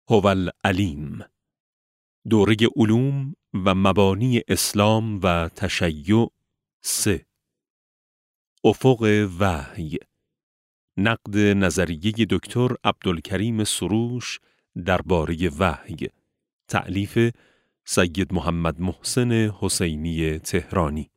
هو العلیم. دوره علوم و مبانی اسلام و تشیع 3. افق وحی. نقد نظریه دکتر عبدالکریم سروش درباره وحی. تألیف سید محمد محسن حسینی تهرانی.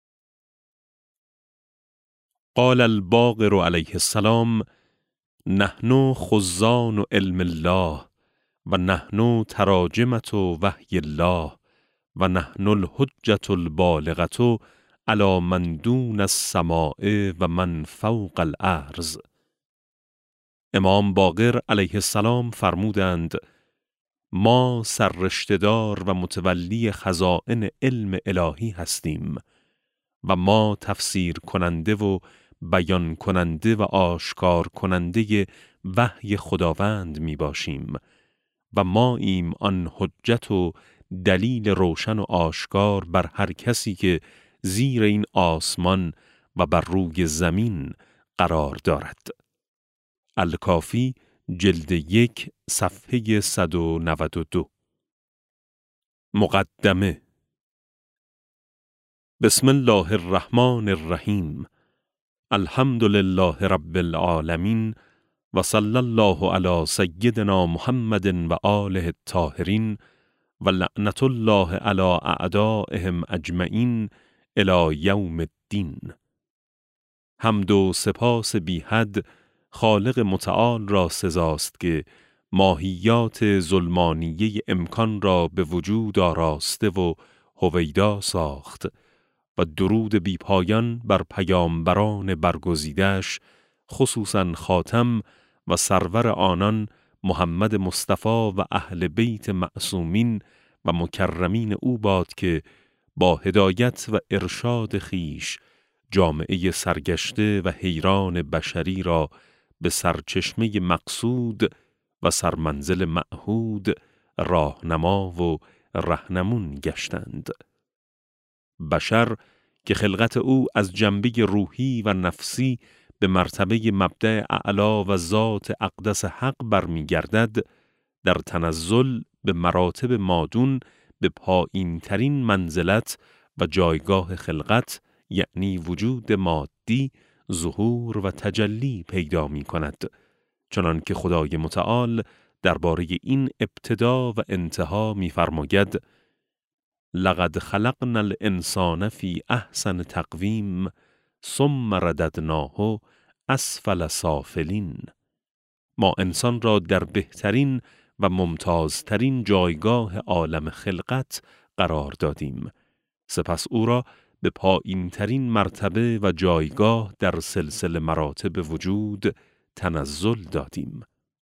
قال الباقر علیه السلام: نحن خزان علم الله و نحن تراجمة وحی الله و نحن الحجة البالغة علی من دون السماء و من فوق الارض. امام باقر علیه السلام فرمودند: ما سررشته‌دار و متولی خزائن علم الهی هستیم و ما تفسیر کننده و بیان کننده و آشکار کننده وحی خداوند می باشیم و ما ایم آن حجت و دلیل روشن و آشکار بر هر کسی که زیر این آسمان و بر روی زمین قرار دارد. الکافی جلد 1 صفحه 192. مقدمه. بسم الله الرحمن الرحیم. الحمد لله رب العالمین و صلی الله علی سیدنا محمد و آله الطاهرین و لعنت الله علی اعدائهم اجمعین الی یوم الدین. حمد و سپاس بی حد خالق متعال را سزاست که ماهیات ظلمانیه امکان را به وجود آراسته و هویدا ساخت و درود بی پایان بر پیامبران برگزیدش، خصوصاً خاتم و سرور آنان محمد مصطفی و اهل بیت معصومین و مکرمین او باد که با هدایت و ارشاد خیش جامعه سرگشته و حیران بشری را به سرچشمه مقصود و سرمنزل معهود راهنما و رهنمون گشتند. بشر که خلقت او از جنبه روحی و نفسی به مرتبه مبدأ اعلا و ذات اقدس حق برمیگردد، در تنزل به مراتب مادون به پایین ترین منزلت و جایگاه خلقت، یعنی وجود مادی، ظهور و تجلی پیدا می کند، چنان که خدای متعال درباره این ابتدا و انتها می فرماید: لقد خلقنا الانسان فی احسن تقویم ثم رددناه اسفل سافلین. ما انسان را در بهترین و ممتازترین جایگاه عالم خلقت قرار دادیم، سپس او را به پایین ترین مرتبه و جایگاه در سلسله مراتب وجود تنزل دادیم.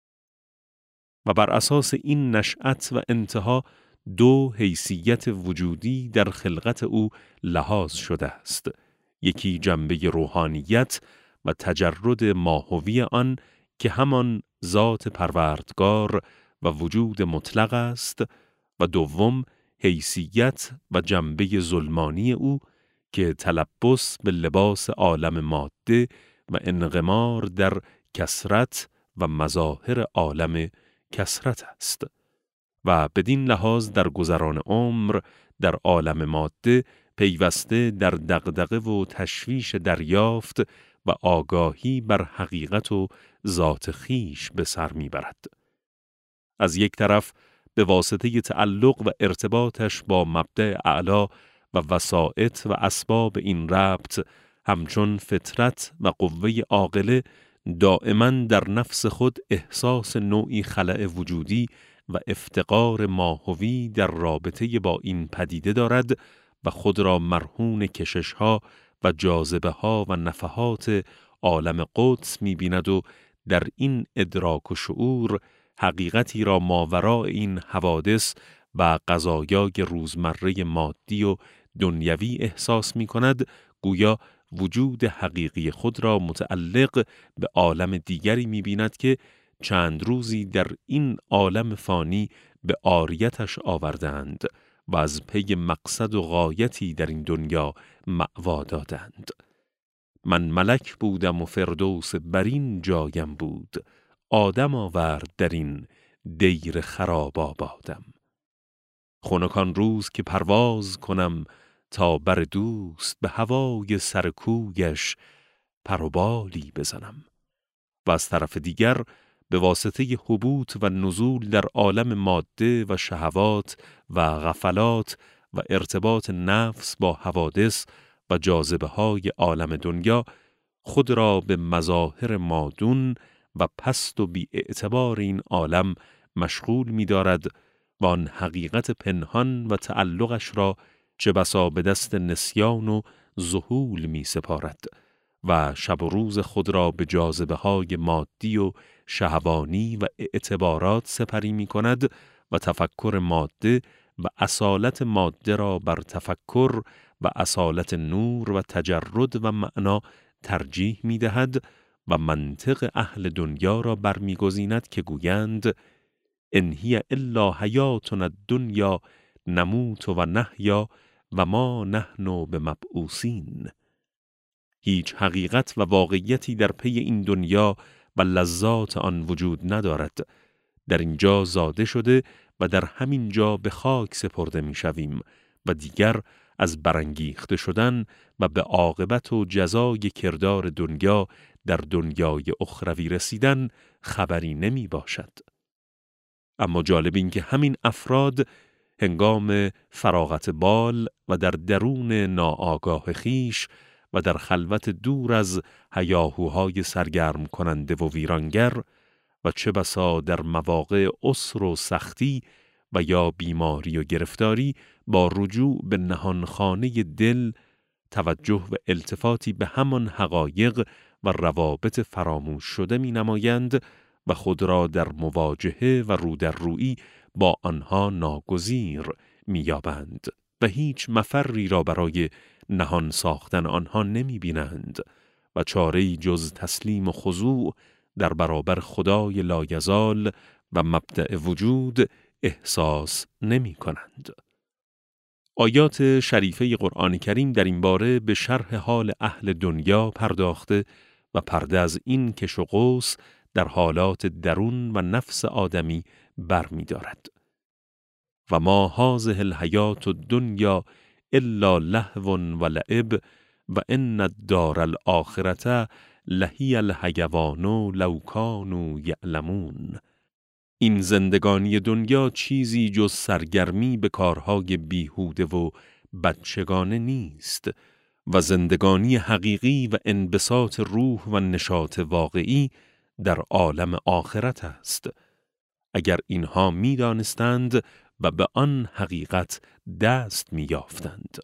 و بر اساس این نشأت و انتها 2 حیثیت وجودی در خلقت او لحاظ شده است: یکی جنبه روحانیت و تجرد ماهوی آن که همان ذات پروردگار و وجود مطلق است، و دوم حیثیت و جنبه ظلمانی او که تلبس به لباس عالم ماده و انغمار در کثرت و مظاهر عالم کثرت است. و بدین لحاظ در گذران عمر در عالم ماده پیوسته در دغدغه و تشویش دریافت و آگاهی بر حقیقت و ذات خیش به سر میبرد. از یک طرف به واسطه تعلق و ارتباطش با مبدأ اعلا و وسائط و اسباب این ربط، همچون فطرت و قوه عاقله دائما در نفس خود احساس نوعی خلأ وجودی و افتقار ماهوی در رابطه با این پدیده دارد و خود را مرهون کشش‌ها و جاذبه‌ها و نفحات عالم قدس می‌بیند و در این ادراک و شعور حقیقتی را ماوراء این حوادث و قضایای روزمره مادی و دنیوی احساس می‌کند، گویا وجود حقیقی خود را متعلق به عالم دیگری می‌بیند که چند روزی در این عالم فانی به عاریتش آوردند و از پی مقصد و غایتی در این دنیا مأوا دادند. من ملک بودم و فردوس برین جایم بود، آدم آورد در این دیر خراب آبادم. خنک روز که پرواز کنم تا بر دوست، به هوای سر کویش پر و بالی بزنم. و از طرف دیگر به واسطه هبوط و نزول در عالم ماده و شهوات و غفلات و ارتباط نفس با حوادث و جاذبه های عالم دنیا خود را به مظاهر مادون و پست و بی اعتبار این عالم مشغول می دارد و آن حقیقت پنهان و تعلقش را چه بسا به دست نسیان و ذهول می سپارد و شب و روز خود را به جاذبه های مادی و شهوانی و اعتبارات سپری می کند و تفکر ماده و اصالت ماده را بر تفکر و اصالت نور و تجرد و معنا ترجیح می دهد و منطق اهل دنیا را برمیگزیند که گویند ان هی الا حیاتنا الدنیا نموت و نحیا و ما نحن بمبعوثین. هیچ حقیقت و واقعیتی در پی این دنیا و لذات آن وجود ندارد. در اینجا زاده شده و در همین جا به خاک سپرده می شویم و دیگر از برانگیخته شدن و به عاقبت و جزای کردار دنیا در دنیای اخروی رسیدن خبری نمی باشد. اما جالب این که همین افراد هنگام فراغت بال و در درون ناآگاه خیش و در خلوت دور از هیاهوهای سرگرم کننده و ویرانگر و چه بسا در مواقع عسر و سختی و یا بیماری و گرفتاری با رجوع به نهانخانه دل توجه و التفاتی به همان حقایق و روابط فراموش شده می نمایند و خود را در مواجهه و رودررویی با آنها ناگزیر می یابند و هیچ مفری را برای نهان ساختن آنها نمی بینند و چاره‌ای جز تسلیم و خضوع در برابر خدای لایزال و مبدأ وجود احساس نمی کنند. آیات شریفه قرآن کریم در این باره به شرح حال اهل دنیا پرداخته و پرده از این کش و قوس در حالات درون و نفس آدمی بر می دارد. و ما هذه الحیات الدنیا الا لهو و لعب و ان الدار الاخرة لهی الحیوان لو کانوا یعلمون. این زندگانی دنیا چیزی جز سرگرمی به کارهای بیهوده و بچگانه نیست و زندگانی حقیقی و انبساط روح و نشاط واقعی در عالم آخرت است. اگر اینها می دانستند و به آن حقیقت دست می یافتند.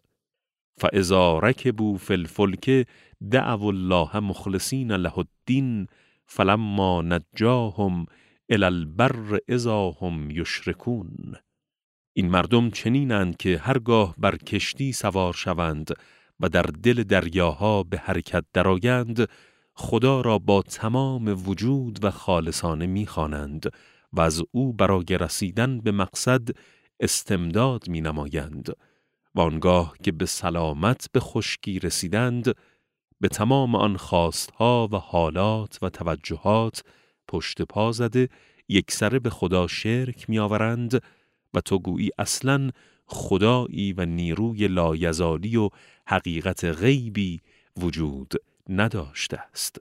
فاذا رکبوا فی الفلک دعوا الله مخلصین له الدین فلما نجاهم الی البر اذا هم یشرکون. این مردم چنینند که هرگاه بر کشتی سوار شوند و در دل دریاها به حرکت درآیند خدا را با تمام وجود و خالصانه می‌خوانند و از او برای رسیدن به مقصد استمداد می‌نمایند و آنگاه که به سلامت به خشکی رسیدند به تمام آن خواستها و حالات و توجهات پشت پا زده یکسره به خدا شرک می‌آورند و تو گویی اصلاً خدایی و نیروی لایزالی و حقیقت غیبی وجود نداشته است.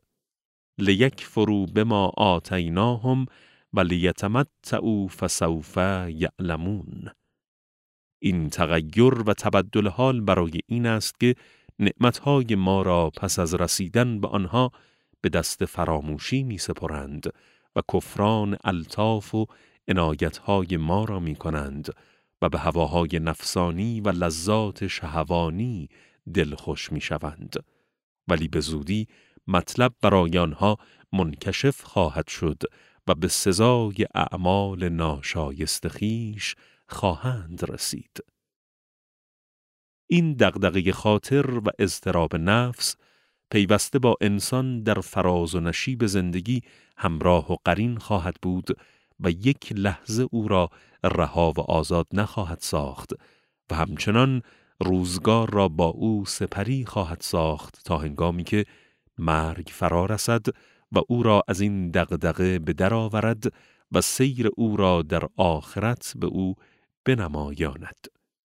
لیکفروا بما آتیناهم و لیتمتعوا فسوف یعلمون. این تغییر و تبدل حال برای این است که نعمتهای ما را پس از رسیدن به آنها به دست فراموشی می سپرند و کفران الطاف و عنایتهای ما را می کنند و به هواهای نفسانی و لذات شهوانی دلخوش می شوند. ولی به زودی مطلب برای آنها منکشف خواهد شد و به سزای اعمال ناشایست خویش خواهند رسید. این دغدغه خاطر و اضطراب نفس پیوسته با انسان در فراز و نشیب زندگی همراه و قرین خواهد بود و یک لحظه او را رها و آزاد نخواهد ساخت و همچنان روزگار را با او سپری خواهد ساخت تا هنگامی که مرگ فرا رسد و او را از این دغدغه به در آورد و سیر او را در آخرت به او بنمایاند.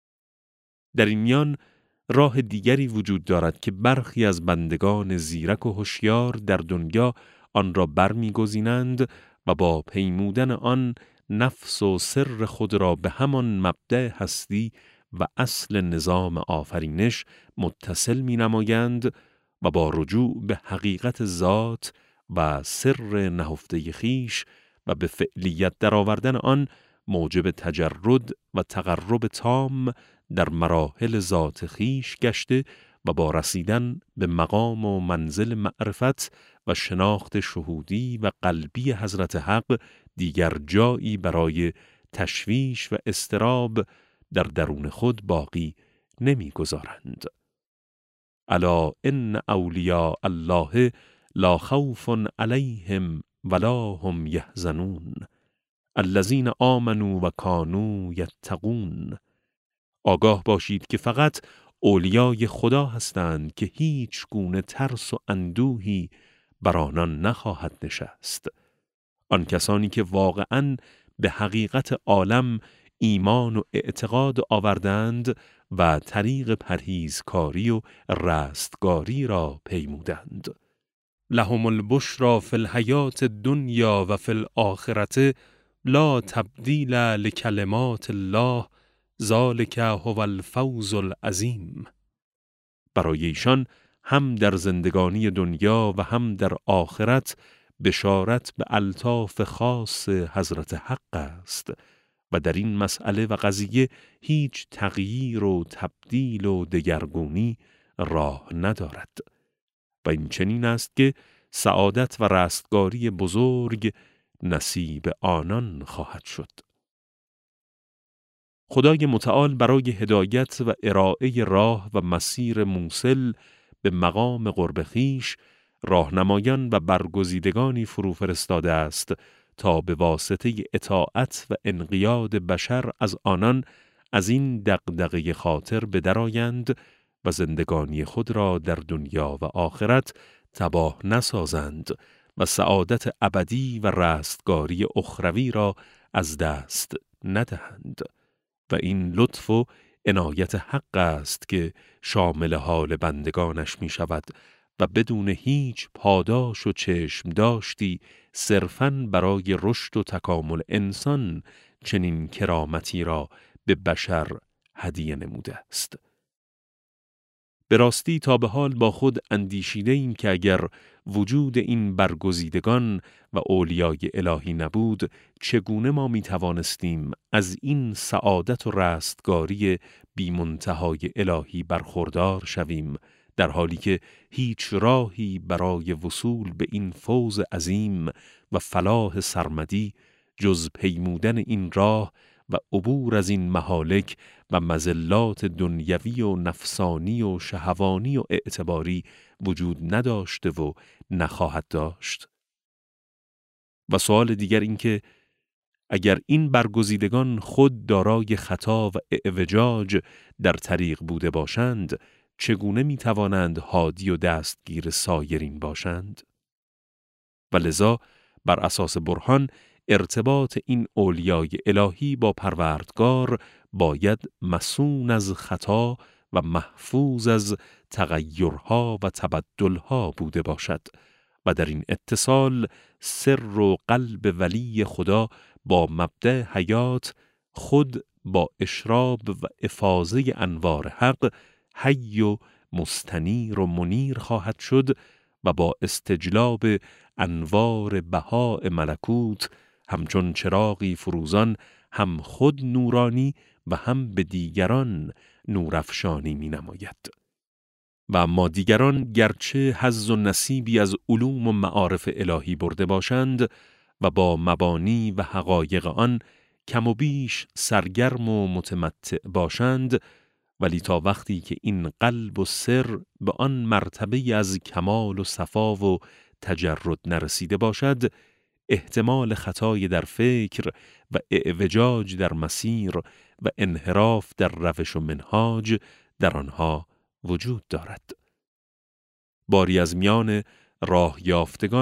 در این میان راه دیگری وجود دارد که برخی از بندگان زیرک و هوشیار در دنیا آن را برمی‌گزینند و با پیمودن آن نفس و سر خود را به همان مبدأ هستی و اصل نظام آفرینش متصل می‌نمایند و با رجوع به حقیقت ذات و سر نهفته خویش و به فعلیت درآوردن آن موجب تجرد و تقرب تام در مراحل ذات خویش گشته و با رسیدن به مقام و منزل معرفت و شناخت شهودی و قلبی حضرت حق دیگر جایی برای تشویش و اضطراب در درون خود باقی نمی‌گذارند. الا ان اولیاء الله لا خوف علیهم ولا هم یحزنون الذین آمنوا و کانوا یتقون. آگاه باشید که فقط اولیای خدا هستند که هیچ گونه ترس و اندوهی بر آنان نخواهد نشست. آن کسانی که واقعاً به حقیقت عالم ایمان و اعتقاد آوردند و طریق پرهیزکاری و رستگاری را پیمودند. لهم البشری فی الحیاة الدنیا و فی الآخرة لا تبدیل لکلمات الله ذلک هو الفوز العظیم. برای ایشان هم در زندگانی دنیا و هم در آخرت بشارت به الطاف خاص حضرت حق است و در این مسئله و قضیه هیچ تغییر و تبدیل و دگرگونی راه ندارد و این چنین است که سعادت و رستگاری بزرگ نصیب آنان خواهد شد. خدای متعال برای هدایت و ارائه راه و مسیر موصل به مقام قرب خویش راهنمایان و برگزیدگانی فرو فرستاده است تا به واسطه اطاعت و انقیاد بشر از آنان از این دغدغه خاطر بدرآیند و زندگانی خود را در دنیا و آخرت تباه نسازند و سعادت ابدی و رستگاری اخروی را از دست ندهند. و این لطف و عنایت حق است که شامل حال بندگانش می شود و بدون هیچ پاداش و چشم داشتی صرفاً برای رشد و تکامل انسان چنین کرامتی را به بشر هدیه نموده است. به راستی تا به حال با خود اندیشیده ایم که اگر وجود این برگزیدگان و اولیای الهی نبود چگونه ما می توانستیم از این سعادت و رستگاری بی منتهای الهی برخوردار شویم، در حالی که هیچ راهی برای وصول به این فوز عظیم و فلاح سرمدی جز پیمودن این راه و عبور از این مهالک و مذلات دنیوی و نفسانی و شهوانی و اعتباری وجود نداشته و نخواهد داشت. و سوال دیگر این که اگر این برگزیدگان خود دارای خطا و اعوجاج در طریق بوده باشند چگونه می توانند هادی و دستگیر سایرین باشند؟ و لذا بر اساس برهان ارتباط این اولیای الهی با پروردگار باید مصون از خطا و محفوظ از تغیرها و تبدلها بوده باشد و در این اتصال سر و قلب ولی خدا با مبدأ حیات خود با اشراب و افاضه انوار حق حی و مستنیر و منیر خواهد شد و با استجلاب انوار بهاء ملکوت همچون چراغی فروزان هم خود نورانی و هم به دیگران نورافشانی می نماید. و اما دیگران گرچه حظ و نصیبی از علوم و معارف الهی برده باشند و با مبانی و حقایق آن کم و بیش سرگرم و متمتع باشند، ولی تا وقتی که این قلب و سر به آن مرتبه از کمال و صفا و تجرد نرسیده باشد، احتمال خطای در فکر و اعوجاج در مسیر و انحراف در روش و منهاج در آنها وجود دارد. باری از میان راه یافتگان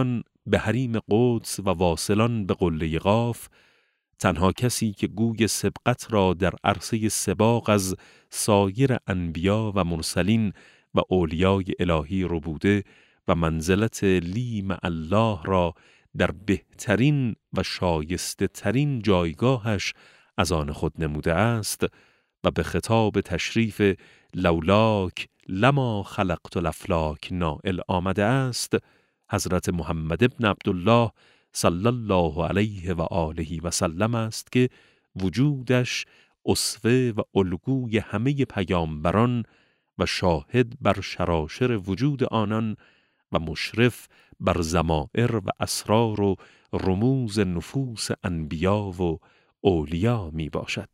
به حریم قدس و واصلان به قله قاف، تنها کسی که گوی سبقت را در عرصه سباق از سایر انبیا و مرسلین و اولیای الهی ربوده و منزلت لی مع الله را در بهترین و شایسته ترین جایگاهش از آن خود نموده است و به خطاب تشریف لولاک لما خلقت الافلاک نائل آمده است، حضرت محمد ابن عبدالله صلی الله علیه و آله و سلم است که وجودش اسوه و الگوی همه پیامبران و شاهد بر شراشر وجود آنان و مشرف بر ضمائر و اسرار و رموز نفوس انبیا و اولیا می باشد.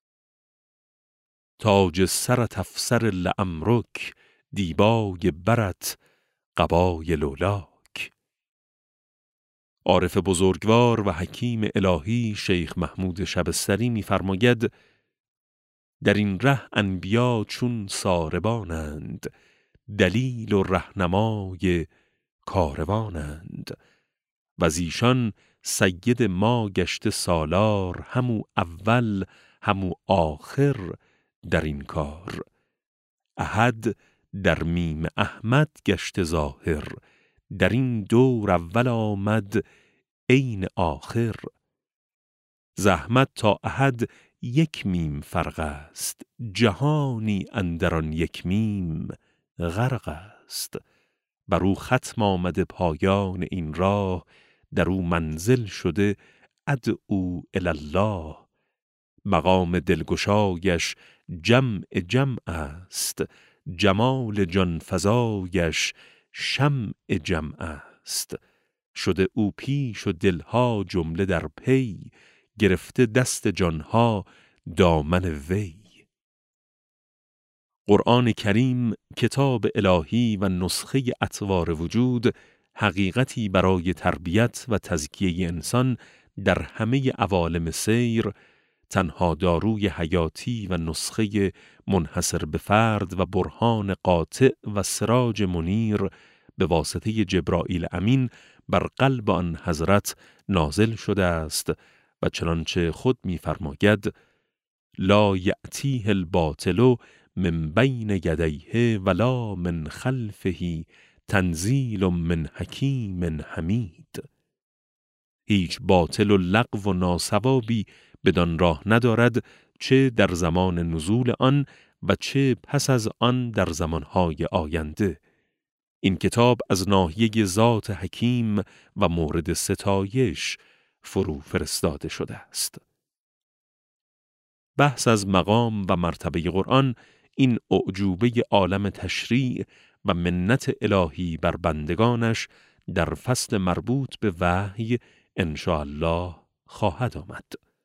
تاج سرت افسر لعمرک، دیبای برت قبای لولاک. عارف بزرگوار و حکیم الهی شیخ محمود شبستری می‌فرماید در این ره انبیا چون ساربانند، دلیل و رهنمای کاروانند، و زیشان سید ما گشته سالار، همو اول همو آخر در این کار. احد در میم احمد گشته ظاهر، در این دور اول آمد عین آخر. زحمت تا احد یک میم فرق است، جهانی اندران یک میم غرق است. بر او ختم آمده پایان این راه، در او منزل شده ادعو الی الله. مقام دلگشایش جمع جمع است، جمال جان فزایش شمع جمع است. شده او پیش و دلها جمله در پی، گرفته دست جانها دامن وی. قرآن کریم کتاب الهی و نسخه اطوار وجود، حقیقتی برای تربیت و تزکیه انسان در همه عوالم سیر، تنها داروی حیاتی و نسخه منحصر به فرد و برهان قاطع و سراج منیر به واسطه جبرائیل امین بر قلب آن حضرت نازل شده است و چنانچه خود می‌فرماید لا یأتیه الباطل من بین یدیه ولا من خلفه تنزیل من حکیم حمید. هیچ باطل و لغو و ناصوابی بدان راه ندارد، چه در زمان نزول آن و چه پس از آن در زمانهای آینده. این کتاب از ناحیه ذات حکیم و مورد ستایش فرو فرستاده شده است. بحث از مقام و مرتبه قرآن، این اعجوبه عالم تشریع و منت الهی بر بندگانش، در فصل مربوط به وحی انشاءالله خواهد آمد.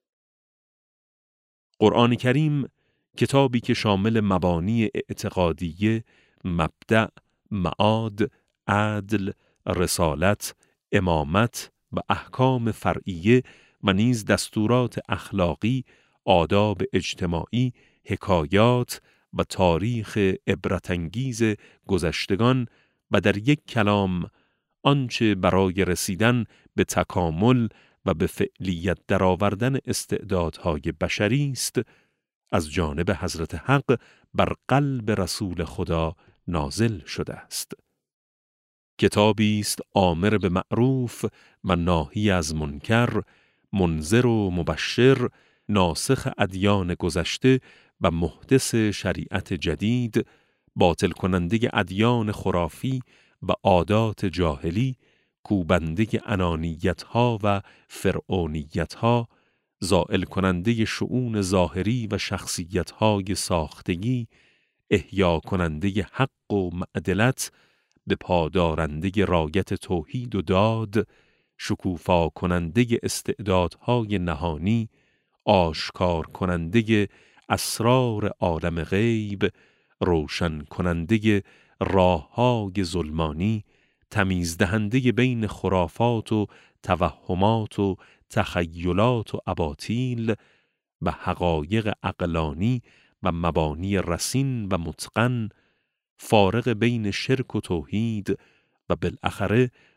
قرآن کریم کتابی که شامل مبانی اعتقادیه، مبدأ، معاد، عدل، رسالت، امامت و احکام فرعیه و نیز دستورات اخلاقی، آداب اجتماعی، حکایات و تاریخ عبرتانگیز گذشتگان و در یک کلام آنچه برای رسیدن به تکامل و به فعلیت درآوردن استعدادهای بشری است، از جانب حضرت حق بر قلب رسول خدا نازل شده است. کتابی است آمر به معروف و ناهی از منکر، منذر و مبشر، ناسخ ادیان گذشته و محدث شریعت جدید، باطل کننده ادیان خرافی و عادات جاهلی، کوبنده انانیت‌ها و فرعونیت‌ها، زائل کننده شؤون ظاهری و شخصیت‌های ساختگی، احیا کننده حق و معدلت، به پادارنده رایت توحید و داد، شکوفا کننده استعدادهای نهانی، آشکار کننده اسرار عالم غیب، روشن کننده راه‌های ظلمانی، تمیز دهنده بین خرافات و توهمات و تخیلات و اباطیل و حقایق عقلانی و مبانی رسین و متقن، فارق بین شرک و توحید و بالاخره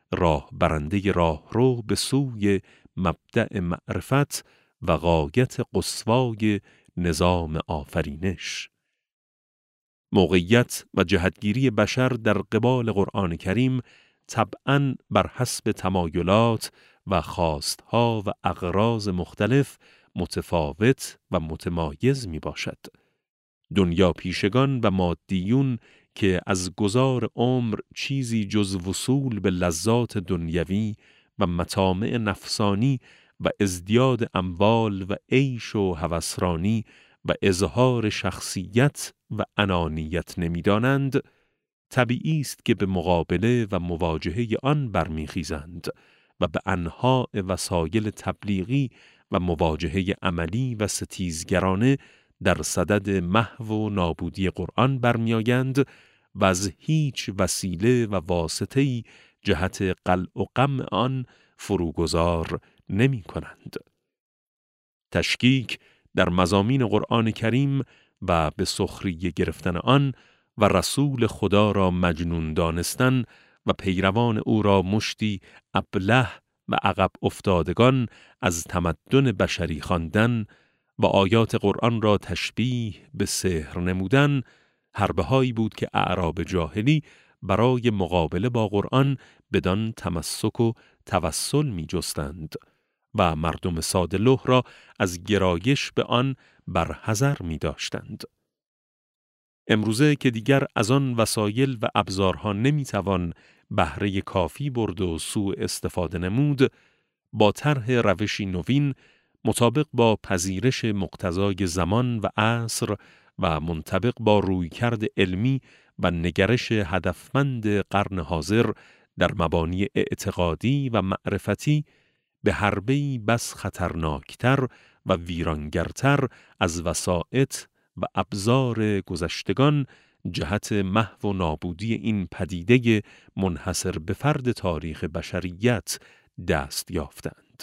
راه برنده راهرو به سوی مبدأ معرفت و غایت قصوای نظام آفرینش. موقعیت و جهتگیری بشر در قبال قرآن کریم طبعاً بر حسب تمایلات و خواستها و اغراض مختلف متفاوت و متمایز می باشد. دنیا پیشگان و مادیون که از گذار عمر چیزی جز وصول به لذات دنیوی و مطامع نفسانی و ازدیاد اموال و عیش و هوسرانی و اظهار شخصیت و انانیت نمی‌دانند، طبیعی است که به مقابله و مواجهه آن برمیخیزند و به انواع وسایل تبلیغی و مواجهه عملی و ستیزگرانه در صدد محو و نابودی قرآن برمیآیند و از هیچ وسیله و واسطه‌ای جهت قلع و قمع آن فروگذار نمی کنند. تشکیک در مضامین قرآن کریم و به سخریه گرفتن آن و رسول خدا را مجنون دانستن و پیروان او را مشتی ابله و عقب افتادگان از تمدن بشری خواندن و آیات قرآن را تشبیه به سحر نمودن، حربهایی بود که اعراب جاهلی برای مقابله با قرآن بدان تمسک و توسل می جستند و مردم ساده لوح را از گرایش به آن برحذر می داشتند. امروزه که دیگر از آن وسایل و ابزارها نمی توان بهره کافی برد و سوء استفاده نمود، با طرح روشی نوین مطابق با پذیرش مقتضای زمان و عصر و منطبق با رویکرد علمی و نگرش هدفمند قرن حاضر در مبانی اعتقادی و معرفتی، به حربه‌ای بس خطرناکتر و ویرانگرتر از وسائط و ابزار گذشتگان جهت محو و نابودی این پدیده منحصر به فرد تاریخ بشریت دست یافتند.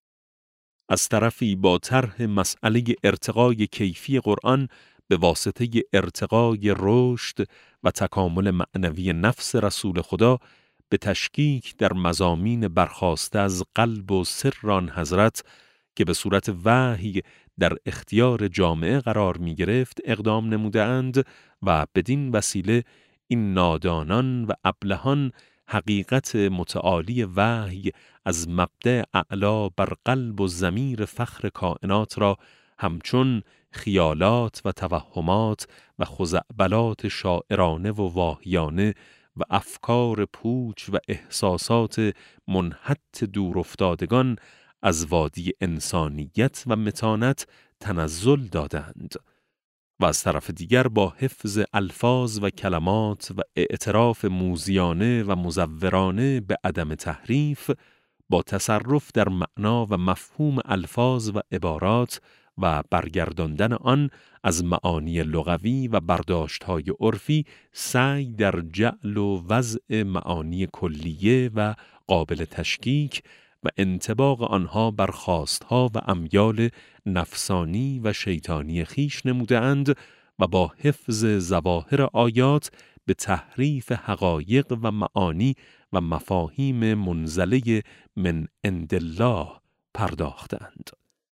از طرفی با طرح مسئله ارتقای کیفی قرآن به واسطه ارتقای رشد و تکامل معنوی نفس رسول خدا به تشکیک در مضامین برخاسته از قلب و سر آن حضرت که به صورت وحی در اختیار جامعه قرار می گرفت اقدام نمودند و بدین وسیله این نادانان و ابلهان حقیقت متعالی وحی از مبدأ اعلا بر قلب و ضمیر فخر کائنات را همچون خیالات و توهمات و خزعبلات شاعرانه و واهیانه و افکار پوچ و احساسات منحط دور افتادگان از وادی انسانیت و متانت تنزل دادند و از طرف دیگر با حفظ الفاظ و کلمات و اعتراف موذیانه و مزورانه به عدم تحریف، با تصرف در معنا و مفهوم الفاظ و عبارات و برگرداندن آن از معانی لغوی و برداشت‌های عرفی، سعی در جعل و وضع معانی کلیه و قابل تشکیک و انطباق آنها بر خواستها و امیال نفسانی و شیطانی خویش نموده‌اند و با حفظ ظواهر آیات به تحریف حقایق و معانی و مفاهیم منزله من عند الله پرداختند.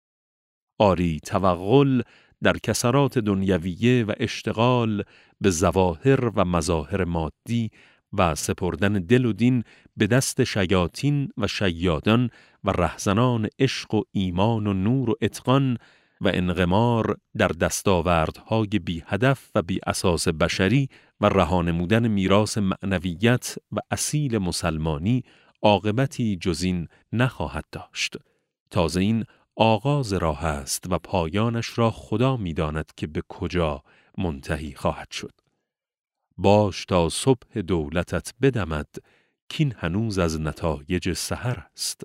آری توغل در کسرات دنیویه و اشتغال به ظواهر و مظاهر مادی و سپردن دل و دین به دست شیاطین و شیادان و رهزنان عشق و ایمان و نور و اتقان و انغمار در دستاوردهای بی هدف و بی اساس بشری و رها نمودن میراث معنویت و اصیل مسلمانی عاقبتی جز این نخواهد داشت. تازه این آغاز راه است و پایانش را خدا می‌داند که به کجا منتهی خواهد شد. باش تا صبح دولتت بدمد کین هنوز از نتایج سحر است.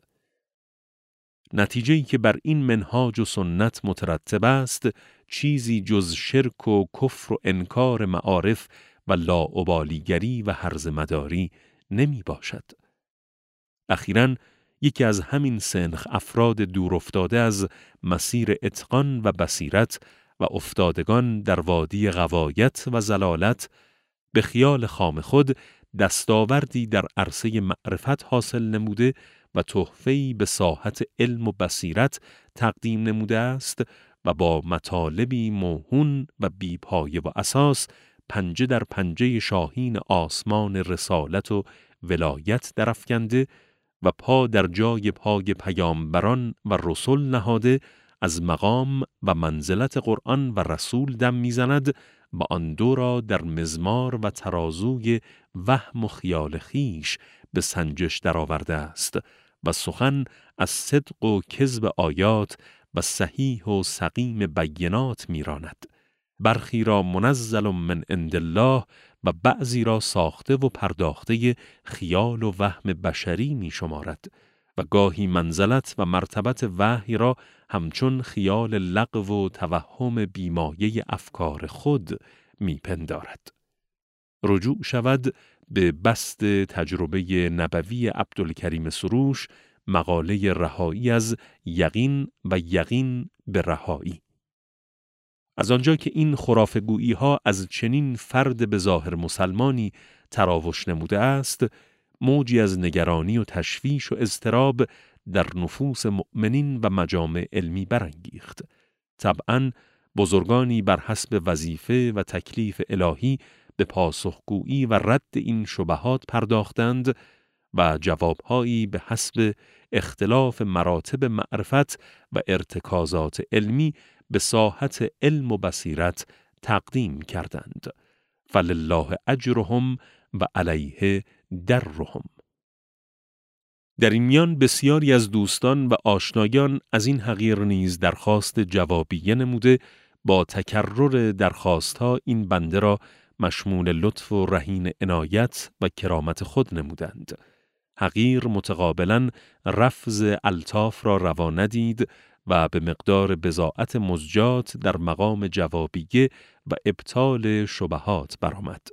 نتیجه‌ای که بر این منهاج و سنت مترتب است چیزی جز شرک و کفر و انکار معارف و لاابالیگری و هرزه مداری نمی باشد. اخیراً یکی از همین سنخ افراد دور افتاده از مسیر اتقان و بصیرت و افتادگان در وادی غوایت و ضلالت به خیال خام خود دستاوردی در عرصه معرفت حاصل نموده و تحفه‌ای به ساحت علم و بصیرت تقدیم نموده است و با مطالبی موهون و بی‌پایه و اساس پنجه در پنجه شاهین آسمان رسالت و ولایت درافکنده و پا در جای پای پیامبران و رسول نهاده، از مقام و منزلت قرآن و رسول دم میزند و آن دو را در مزمار و ترازوی وهم و خیال خیش به سنجش درآورده است و سخن از صدق و کذب آیات و صحیح و سقیم بینات میراند. برخی را منزل من عند الله و بعضی را ساخته و پرداخته خیال و وهم بشری می شمارد و گاهی منزلت و مرتبت وحی را همچون خیال لغو و توهم بیمایه افکار خود می پندارد. رجوع شود به بسط تجربه نبوی عبدالکریم سروش، مقاله رهایی از یقین و یقین به رهایی. از آنجا که این خرافه‌گویی ها از چنین فرد به ظاهر مسلمانی تراوش نموده است، موجی از نگرانی و تشویش و اضطراب در نفوس مؤمنین و مجامع علمی برانگیخت. طبعاً بزرگانی بر حسب وظیفه و تکلیف الهی به پاسخگویی و رد این شبهات پرداختند و جوابهایی به حسب اختلاف مراتب معرفت و ارتکازات علمی به ساحت علم و بصیرت تقدیم کردند. فلله اجرهم و علیه درهم. در این میان بسیاری از دوستان و آشنایان از این حقیر نیز درخواست جوابیه نموده، با تکرر درخواستها این بنده را مشمول لطف و رهین عنایت و کرامت خود نمودند. حقیر متقابلاً رفض الطاف را روا ندید و به مقدار بضاعت مزجات در مقام جوابیه و ابطال شبهات برآمد.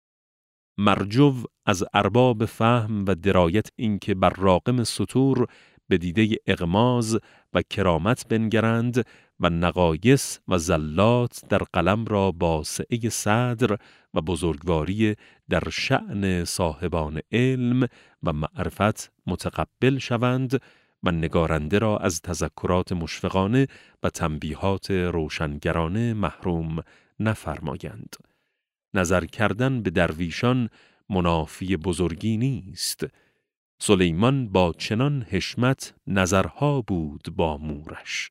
مرجو از ارباب فهم و درایت اینکه بر راغم سطور به دیده اغماز و کرامت بنگرند و نقایص و زلات در قلم را با سعه صدر و بزرگواری در شأن صاحبان علم و معرفت متقبل شوند و نگارنده را از تذکرات مشفقانه و تنبیهات روشنگرانه محروم نفرمایند. نظر کردن به درویشان منافی بزرگی نیست. سلیمان با چنان حشمت نظرها بود با مورش.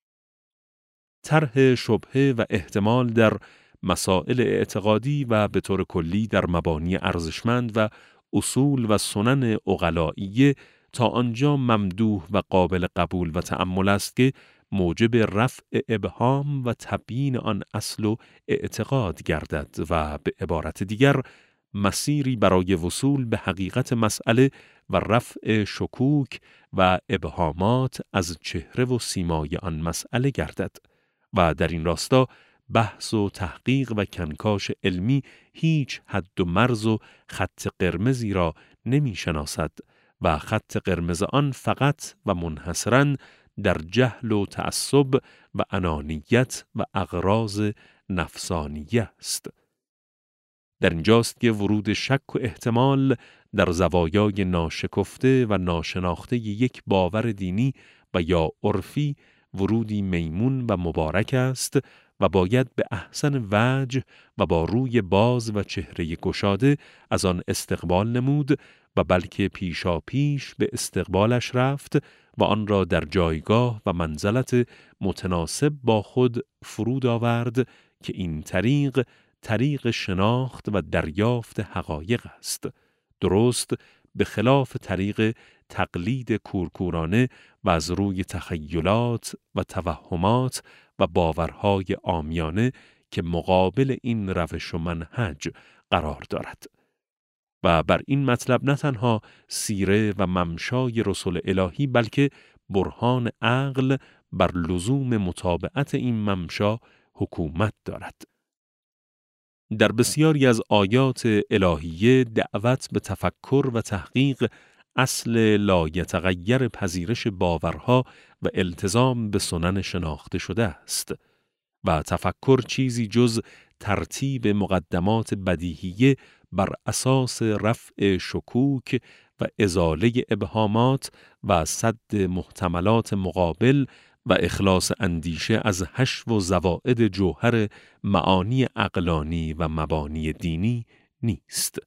طرح شبهه و احتمال در مسائل اعتقادی و به طور کلی در مبانی ارزشمند و اصول و سنن عقلائیه تا آنجا ممدوح و قابل قبول و تأمل است که موجب رفع ابهام و تبیین آن اصل و اعتقاد گردد و به عبارت دیگر مسیری برای وصول به حقیقت مسئله و رفع شکوک و ابهامات از چهره و سیمای آن مسئله گردد و در این راستا بحث و تحقیق و کنکاش علمی هیچ حد و مرز و خط قرمزی را نمی شناسد و خط قرمز آن فقط و منحصراً در جهل و تعصب و انانیت و اغراض نفسانیه است. در اینجاست که ورود شک و احتمال در زوایای ناشکفته و ناشناخته یک باور دینی و یا عرفی ورودی میمون و مبارک است و باید به احسن وجه و با روی باز و چهره گشاده از آن استقبال نمود و بلکه پیشا پیش به استقبالش رفت و آن را در جایگاه و منزلت متناسب با خود فرود آورد که این طریق شناخت و دریافت حقایق است. درست به خلاف طریق تقلید کورکورانه و از روی تخیلات و توهمات و باورهای عامیانه که مقابل این روش و منهج قرار دارد. و بر این مطلب نه تنها سیره و ممشای رسول الهی بلکه برهان عقل بر لزوم متابعت این ممشا حکومت دارد. در بسیاری از آیات الهیه دعوت به تفکر و تحقیق اصل لایتغیر پذیرش باورها و التزام به سنن شناخته شده است و تفکر چیزی جز ترتیب مقدمات بدیهیه بر اساس رفع شکوک و ازاله ابهامات و سد محتملات مقابل و اخلاص اندیشه از حشو و زوائد جوهر معانی عقلانی و مبانی دینی نیست.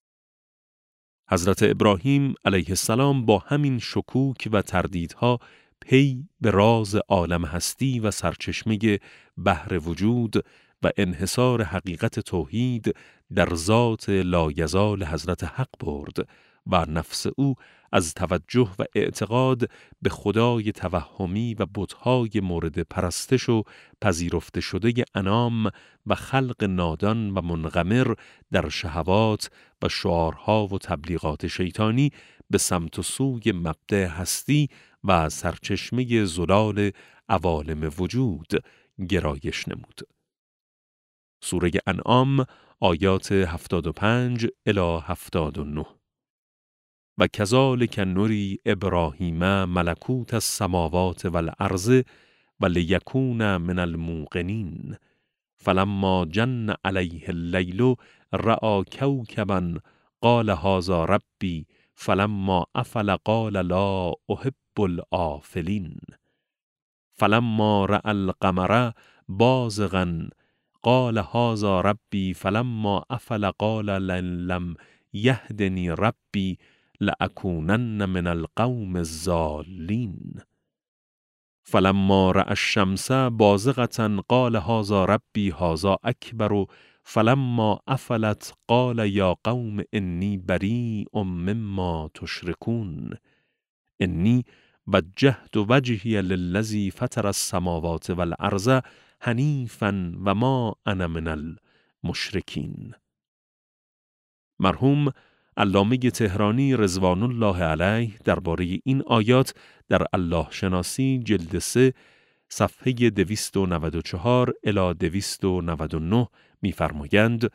حضرت ابراهیم علیه السلام با همین شکوک و تردیدها پی به راز عالم هستی و سرچشمه بحر وجود و انحصار حقیقت توحید در ذات لایزال حضرت حق برد و نفس او از توجه و اعتقاد به خدای توهمی و بت‌های مورد پرستش و پذیرفته شده انام و خلق نادان و منغمر در شهوات و شعارها و تبلیغات شیطانی به سمت و سوی مبدأ هستی و سرچشمه زلال عوالم وجود گرایش نمود. سوره انعام آیات 75 الی 79. و کذالک نری ابراهیم ملکوت السماوات والارض و لیکون من الموقنین فلما جن علیه اللیل رأى کوکبا قال هذا ربی فلما افل قال لا احب الآفلین فلما رأى القمر بازغا قال هذا ربی فلما افل قال لم یهدنی ربی لأکونن من القوم الضالین فلما رأى الشمس بازغة قال هذا ربی هذا اکبر فلما افلت قال یا قوم انی بریء مما تشركون انی وجهت وجهی للذی فطر السماوات والارض حنیفا و ما انا من المشرکین. مرحوم علامه تهرانی رضوان الله علیه درباره این آیات در الله شناسی جلد 3 صفحه 294 الی 299 می‌فرمایند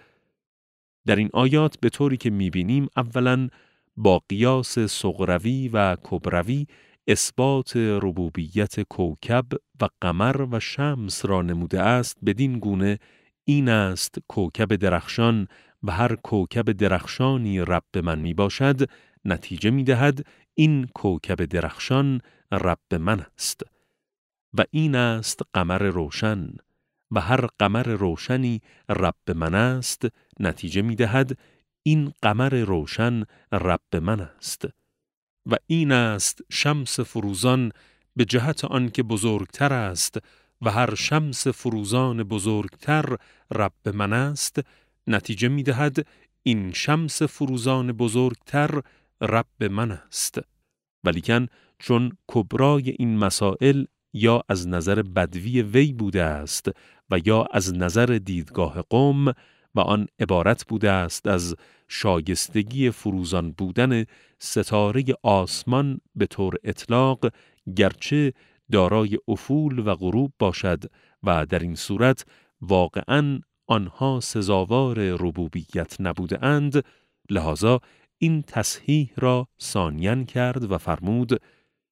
در این آیات به طوری که می‌بینیم اولاً با قیاس صغروی و کبروی اثبات ربوبیت کوکب و قمر و شمس را نموده است بدین گونه این است کوکب درخشان و هر کوکب درخشانی رب من می باشد نتیجه می دهد این کوکب درخشان رب من است و این است قمر روشن و هر قمر روشنی رب من است نتیجه می دهد این قمر روشن رب من است و این است شمس فروزان به جهت آن که بزرگتر است و هر شمس فروزان بزرگتر رب من است نتیجه می دهد این شمس فروزان بزرگتر رب من است. ولیکن چون کبرای این مسائل یا از نظر بدوی وی بوده است و یا از نظر دیدگاه قوم و آن عبارت بوده است از شایستگی فروزان بودن ستاره آسمان به طور اطلاق گرچه دارای افول و غروب باشد و در این صورت واقعاً آنها سزاوار ربوبیت نبوده اند، لذا این تصحیح را ثانیاً کرد و فرمود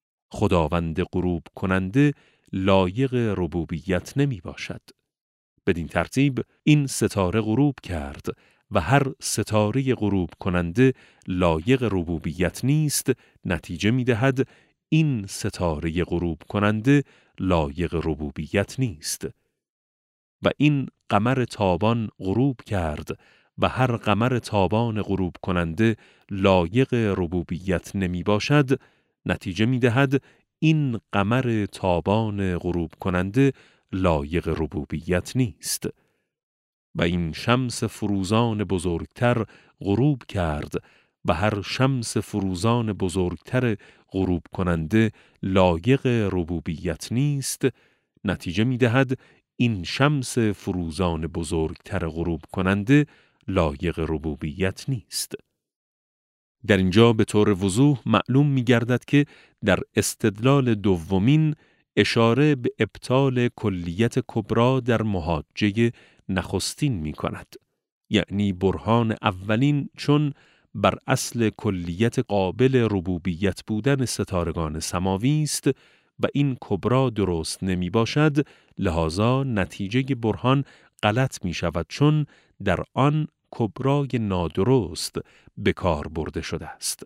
خداوند غروب کننده لایق ربوبیت نمی باشد. بدین ترتیب این ستاره غروب کرد و هر ستاره غروب کننده لایق ربوبیت نیست نتیجه می دهد این ستاره غروب کننده لایق ربوبیت نیست. و این قمر تابان غروب کرد و هر قمر تابان غروب کننده لایق ربوبیت نمی باشد نتیجه می دهد این قمر تابان غروب کننده لایق ربوبیت نیست. و این شمس فروزان بزرگتر غروب کرد و هر شمس فروزان بزرگتر غروب کننده لایق ربوبیت نیست نتیجه می دهد این شمس فروزان بزرگتر غروب کننده لایق ربوبیت نیست. در اینجا به طور وضوح معلوم می گردد که در استدلال دومین اشاره به ابطال کلیت کبرا در محاجه نخستین می کند. یعنی برهان اولین چون بر اصل کلیت قابل ربوبیت بودن ستارگان سماوی است و این کبرا درست نمی باشد، لذا نتیجه برهان غلط می شود چون در آن کبرای نادرست به کار برده شده است.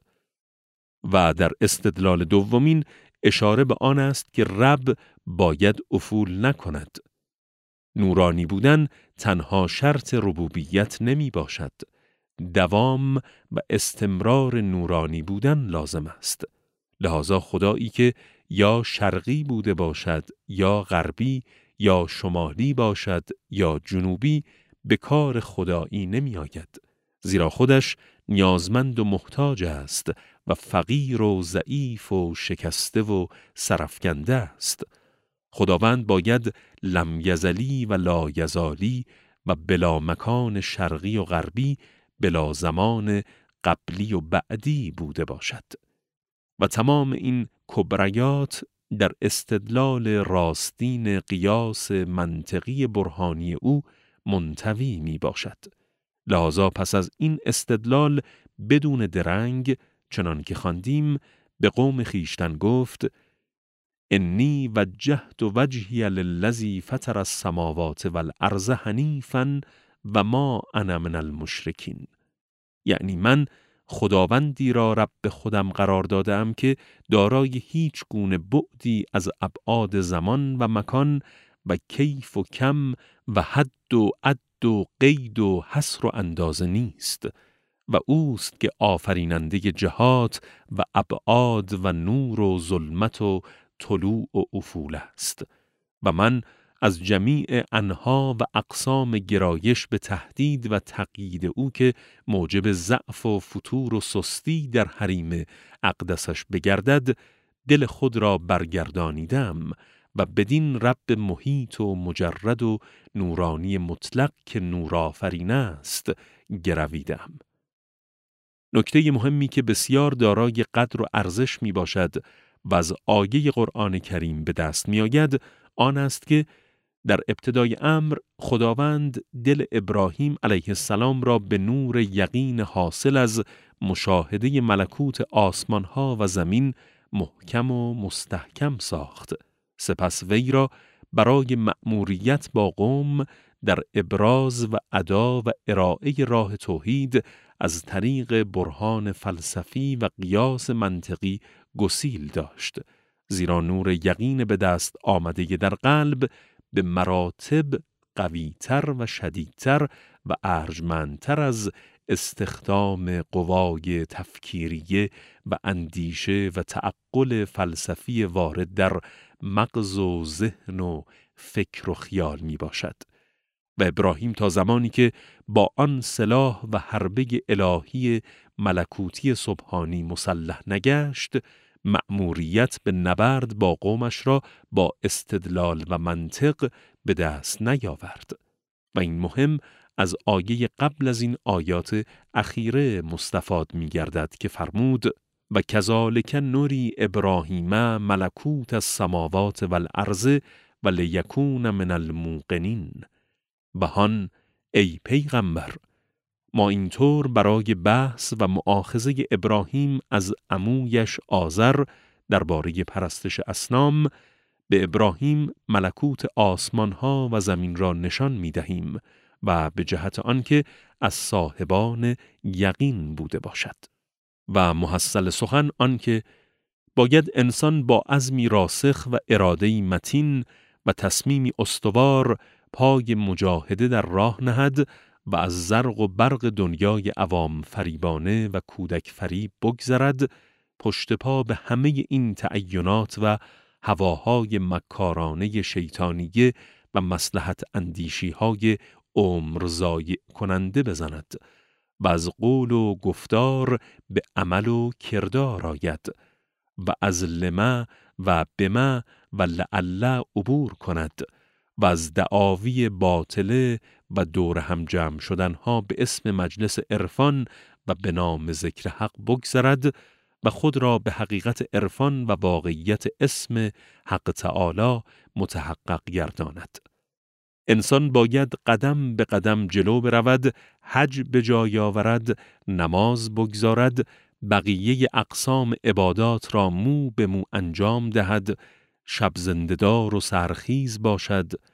و در استدلال دومین اشاره به آن است که رب باید افول نکند. نورانی بودن تنها شرط ربوبیت نمی باشد. دوام و استمرار نورانی بودن لازم است. لذا خدایی که یا شرقی بوده باشد یا غربی یا شمالی باشد یا جنوبی به کار خدایی نمی آید. زیرا خودش نیازمند و محتاج است و فقیر و ضعیف و شکسته و سرافکنده است. خداوند باید لم یزلی و لا یزالی و بلا مکان شرقی و غربی بلا زمان قبلی و بعدی بوده باشد. و تمام این کبریات در استدلال راستین قیاس منطقی برهانی او منطوی می باشد. لذا پس از این استدلال بدون درنگ چنان که خواندیم به قوم خیشتن گفت انی وجهت وجهی للذی فطر السماوات والارض حنیفا و ما انا من المشرکین. یعنی من خداوندی را رب خودم قرار دادم که دارای هیچ گونه بعدی از ابعاد زمان و مکان و کیف و کم و حد و عد و قید و حصر و اندازه نیست و اوست که آفریننده جهات و ابعاد و نور و ظلمت و طلوع و افول است و من از جمیع انها و اقسام گرایش به تهدید و تقیید او که موجب ضعف و فتور و سستی در حریم اقدسش بگردد دل خود را برگردانیدم و بدین رب محیط و مجرد و نورانی مطلق که نورآفرین است گرویدم. نکته مهمی که بسیار دارای قدر و ارزش می باشد و از آیه قرآن کریم به دست می آید آن است که در ابتدای امر خداوند دل ابراهیم علیه السلام را به نور یقین حاصل از مشاهده ملکوت آسمانها و زمین محکم و مستحکم ساخت. سپس وی را برای مأموریت با قوم در ابراز و ادا و ارائه راه توحید از طریق برهان فلسفی و قیاس منطقی گسیل داشت. زیرا نور یقین به دست آمده در قلب به مراتب قویتر و شدیدتر و ارجمندتر از استخدام قوای تفکیریه و اندیشه و تعقل فلسفی وارد در مغز و ذهن و فکر و خیال می باشد. و ابراهیم تا زمانی که با آن سلاح و حربه الهی ملکوتی سبحانی مسلح نگشت، مأموریت به نبرد با قومش را با استدلال و منطق به دست نیاورد. و این مهم از آیه قبل از این آیات اخیره مستفاد می گردد که فرمود و کذالک نری ابراهیم ملکوت السماوات والارض و لیکون من الموقنین. بهان ای پیغمبر، ما اینطور برای بحث و مؤاخذه ابراهیم از عمویش آزر درباره پرستش اصنام به ابراهیم ملکوت آسمانها و زمین را نشان می دهیم و به جهت آنکه از صاحبان یقین بوده باشد. و محصل سخن آنکه باید انسان با عزمی راسخ و اراده‌ای متین و تصمیمی استوار پای مجاهده در راه نهد و از زرق و برق دنیای عوام فریبانه و کودک فریب بگذرد، پشت پا به همه این تعینات و هواهای مکارانه شیطانیه و مصلحت اندیشی‌های عمر ضایع کننده بزند و از قول و گفتار به عمل و کردار آید و از لما و بما و لعل عبور کند و از دعاوی باطله و دور هم جمع شدنها به اسم مجلس عرفان و به نام ذکر حق بگذرد و خود را به حقیقت عرفان و واقعیت اسم حق تعالی متحقق گرداند. انسان باید قدم به قدم جلو برود، حج به جای آورد، نماز بگذارد، بقیه اقسام عبادات را مو به مو انجام دهد، شب زنده‌دار و سحرخیز باشد،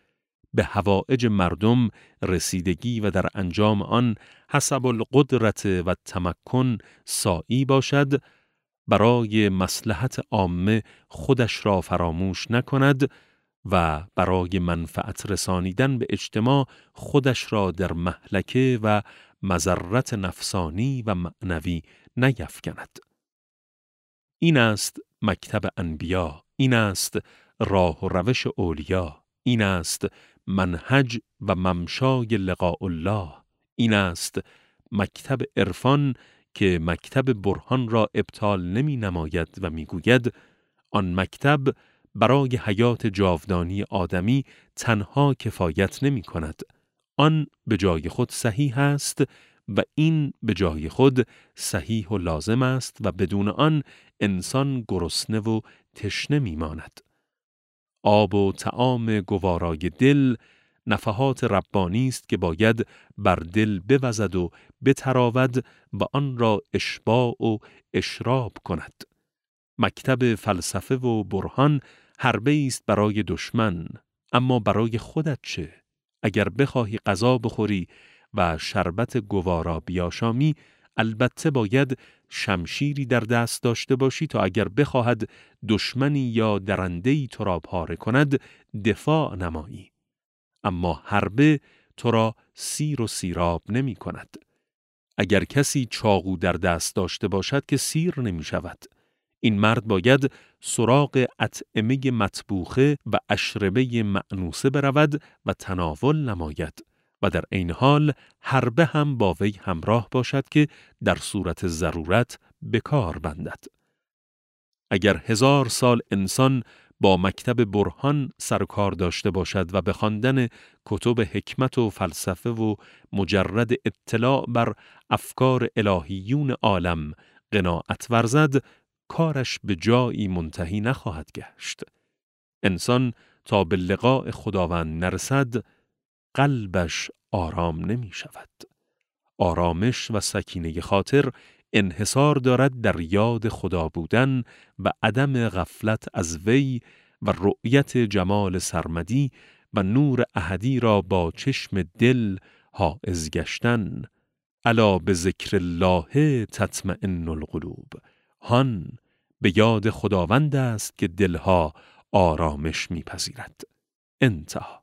به حوائج مردم رسیدگی و در انجام آن حسب القدرت و تمکن سعی باشد، برای مصلحت عامه خودش را فراموش نکند و برای منفعت رسانیدن به اجتماع خودش را در مهلکه و مضرت نفسانی و معنوی نیفکند. این است مکتب انبیا، این است راه و روش اولیا، این است منهج و ممشای لقاء الله، این است مکتب عرفان که مکتب برهان را ابطال نمی نماید و می گوید آن مکتب برای حیات جاودانی آدمی تنها کفایت نمی کند. آن به جای خود صحیح است و این به جای خود صحیح و لازم است و بدون آن انسان گرسنه و تشنه می ماند. آب و طعام گوارای دل نفحات ربانی است که باید بر دل بوزد و بتراود و آن را اشباع و اشراب کند. مکتب فلسفه و برهان حربه است برای دشمن، اما برای خودت چه؟ اگر بخواهی غذا بخوری و شربت گوارا بیاشامی، البته باید شمشیری در دست داشته باشی تا اگر بخواهد دشمنی یا درنده‌ای تو را پاره کند دفاع نمایی. اما حربه تو را سیر و سیراب نمی کند. اگر کسی چاقو در دست داشته باشد که سیر نمی شود. این مرد باید سراغ اطعمه مطبوخه و اشربه مأنوسه برود و تناول نماید و در عین حال حربه هم با وی همراه باشد که در صورت ضرورت به کار بندد. اگر 1000 سال انسان با مکتب برهان سر و کار داشته باشد و به خواندن کتب حکمت و فلسفه و مجرد اطلاع بر افکار الهیون عالم قناعت ورزد، کارش به جایی منتهی نخواهد گشت. انسان تا به لقاء خداوند نرسد، قلبش آرام نمی شود. آرامش و سکینه خاطر انحصار دارد در یاد خدا بودن و عدم غفلت از وی و رؤیت جمال سرمدی و نور احدی را با چشم دل حائز گشتن. الا به ذکر الله تطمئن القلوب. هان به یاد خداوند است که دلها آرامش می‌پذیرد. انتها.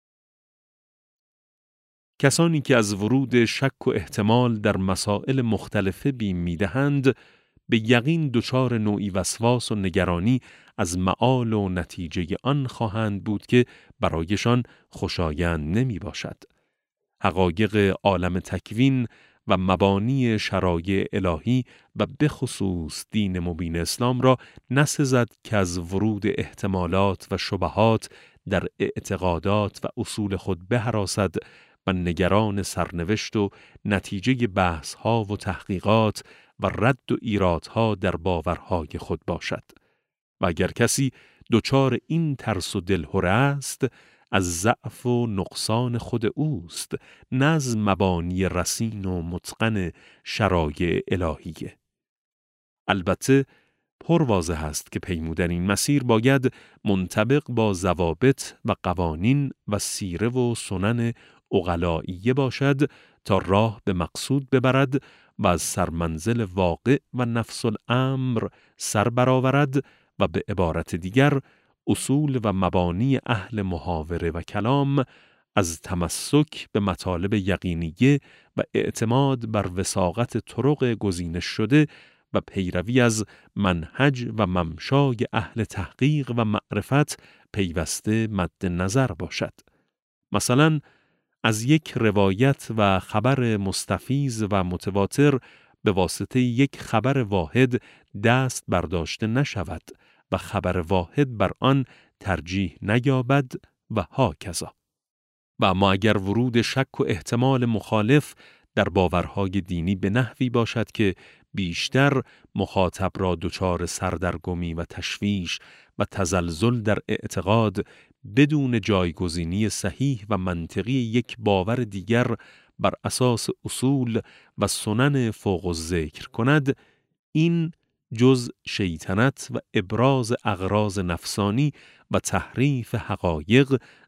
کسانی که از ورود شک و احتمال در مسائل مختلفه بیم می‌دهند، به یقین دچار نوعی وسواس و نگرانی از معال و نتیجه آن خواهند بود که برایشان خوشایند نمی باشد. حقایق عالم تکوین و مبانی شرایع الهی و به خصوص دین مبین اسلام را نسزد که از ورود احتمالات و شبهات در اعتقادات و اصول خود بهراسد و نگران سرنوشت و نتیجه بحث‌ها و تحقیقات و رد و ایرادها در باورهای خود باشد. و اگر کسی دچار این ترس و دلهره است، از ضعف و نقصان خود اوست، نه از مبانی رصین و متقن شرایع الهیه. البته پر واضح است که پیمودن این مسیر باید منطبق با ضوابط و قوانین و سیره و سنن عقلائیه باشد تا راه به مقصود ببرد و از سرمنزل واقع و نفس الامر سر برآورد و به عبارت دیگر اصول و مبانی اهل محاوره و کلام از تمسک به مطالب یقینیه و اعتماد بر وثاقت طرق گزینش شده و پیروی از منهج و ممشای اهل تحقیق و معرفت پیوسته مد نظر باشد. مثلا از یک روایت و خبر مستفیض و متواتر به واسطه یک خبر واحد دست برداشته نشود و خبر واحد بر آن ترجیح نیابد و هاکذا. و اما اگر ورود شک و احتمال مخالف در باورهای دینی به نحوی باشد که بیشتر مخاطب را دچار سردرگمی و تشویش و تزلزل در اعتقاد بدون جایگزینی صحیح و منطقی یک باور دیگر بر اساس اصول و سنن فوق الذکر کند، این جز شیطنت و ابراز اغراض نفسانی و تحریف حقایق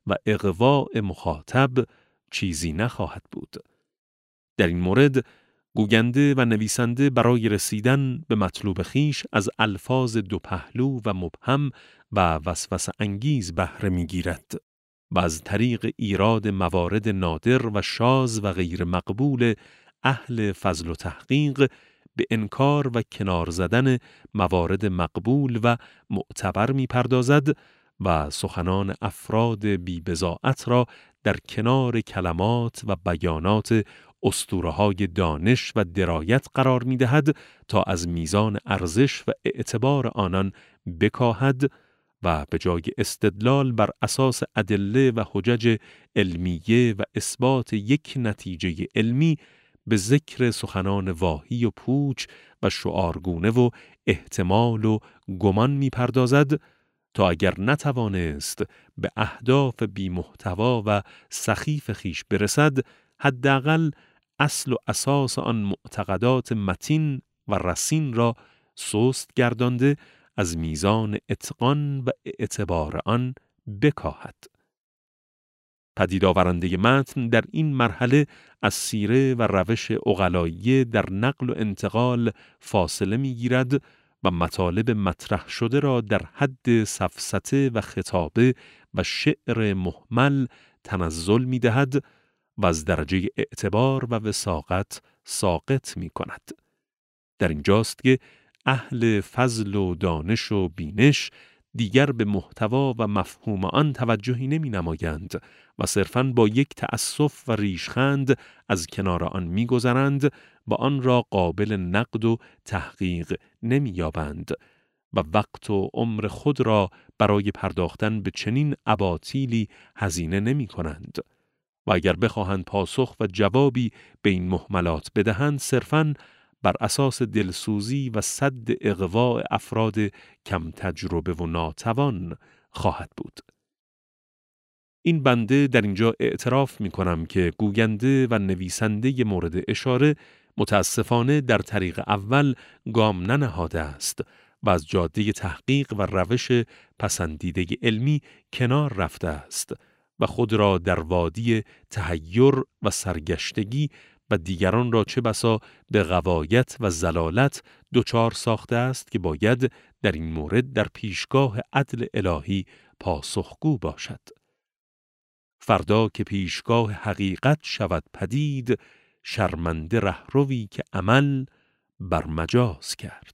و اغواء مخاطب چیزی نخواهد بود. در این مورد گوینده و نویسنده برای رسیدن به مطلوب خیش از الفاظ دو پهلو و مبهم و وسوسه انگیز بهره می‌گیرد و از طریق ایراد موارد نادر و شاذ و غیر مقبول اهل فضل و تحقیق به انکار و کنار زدن موارد مقبول و معتبر می‌پردازد و سخنان افراد بی‌بضاعت را در کنار کلمات و بیانات اسطوره‌های دانش و درایت قرار می‌دهد تا از میزان ارزش و اعتبار آنان بکاهد و به جای استدلال بر اساس ادله و حجج علمیه و اثبات یک نتیجه علمی به ذکر سخنان واهی و پوچ و شعارگونه و احتمال و گمان می‌پردازد تا اگر نتوانست به اهداف بی‌محتوا و سخیف خیش برسد، حداقل اصل و اساس آن معتقدات متین و رصین را سست گردانده از میزان اتقان و اعتبار آن بکاهد. پدید آورنده متن در این مرحله از سیره و روش عقلاییه در نقل و انتقال فاصله می‌گیرد و مطالب مطرح شده را در حد سفسطه و خطابه و شعر مهمل تنزل می‌دهد و از درجه اعتبار و وثاقت ساقط می‌کند. در اینجاست که اهل فضل و دانش و بینش دیگر به محتوا و مفهوم آن توجهی نمی‌نمایند و صرفاً با یک تأسف و ریشخند از کنار آن می‌گذرند و آن را قابل نقد و تحقیق نمی‌یابند و وقت و عمر خود را برای پرداختن به چنین اباطیلی هزینه نمی‌کنند. و اگر بخواهند پاسخ و جوابی به این مهملات بدهند، صرفاً بر اساس دلسوزی و سد اغواء افراد کم تجربه و ناتوان خواهد بود. این بنده در اینجا اعتراف می کنم که گوینده و نویسنده مورد اشاره متاسفانه در طریق اول گام ننهاده است و از جاده تحقیق و روش پسندیده علمی کنار رفته است و خود را در وادی تحیر و سرگشتگی و دیگران را چه بسا به غوایت و ضلالت دچار ساخته است که باید در این مورد در پیشگاه عدل الهی پاسخگو باشد. فردا که پیشگاه حقیقت شود پدید، شرمنده رهروی که عمل بر مجاز کرد.